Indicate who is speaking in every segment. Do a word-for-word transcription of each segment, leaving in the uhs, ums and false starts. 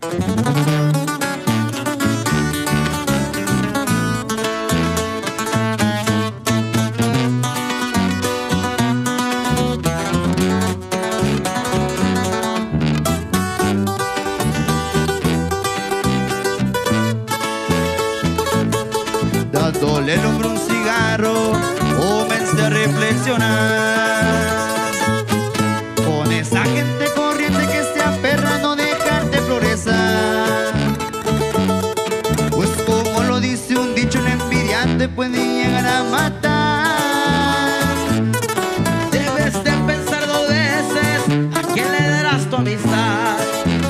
Speaker 1: Dándole el hombro un cigarro, comencé a reflexionar. Con esa gente corriente que se aferra a no dejarte progresar. Pues como lo dice un dicho, el envidiante puede llegar a matar.
Speaker 2: Debes de pensar dos veces a quién le darás tu amistad,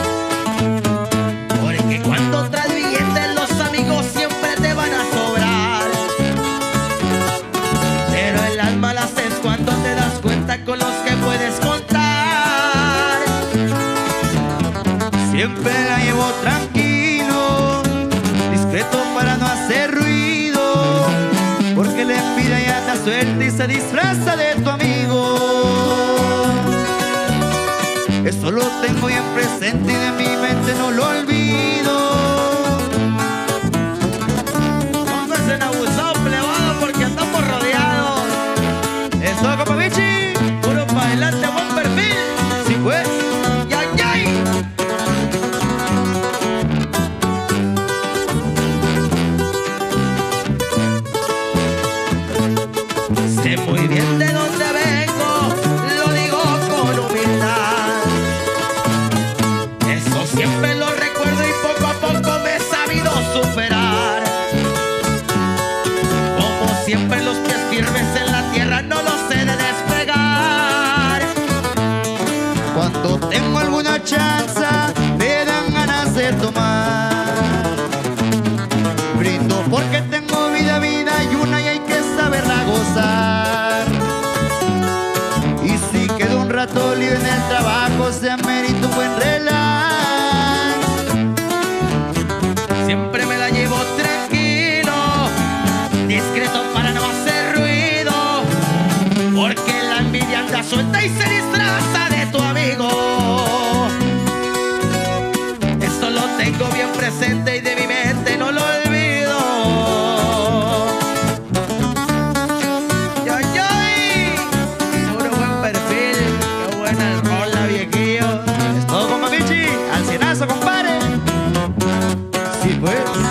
Speaker 2: porque cuando traes billetes los amigos siempre te van a sobrar. Pero el alma la haces cuando te das cuenta con los que puedes contar.
Speaker 1: Siempre la llevo tranquilo, discreto para no hacer ruido, porque la envidia ya da suerte y se disfraza de tu amigo. Eso lo tengo bien presente y de mi mente no lo olvido.
Speaker 2: Pónganse en abusado, plebado, porque andamos rodeados.
Speaker 1: Eso, compa Vichy,
Speaker 2: Puro para adelante, buen perfil.
Speaker 1: sí pues.
Speaker 2: ¡Yay, yay! Sé muy bien de dónde vengo, lo digo con humildad. Eso siempre lo recuerdo y poco a poco me he sabido superar. Como siempre los pies firmes en la tierra, no los sé de despegar.
Speaker 1: Cuando tengo alguna chance, me dan ganas de tomar. Brindo porque tengo vida, vida y una y hay que saberla gozar. Y si quedo un rato libre en el trabajo, se amerita un buen relax.
Speaker 2: Siempre me la llevo tranquilo, discreto para no hacer ruido, porque la envidia anda suelta y se disfraza de tu amigo. Esto lo tengo bien presente y de mi mente no lo olvido. ¡Yo, yo! Puro buen perfil, qué buena rola, viejillo.
Speaker 1: Es todo, compa Vichy, al cienazo, compadre. Sí pues.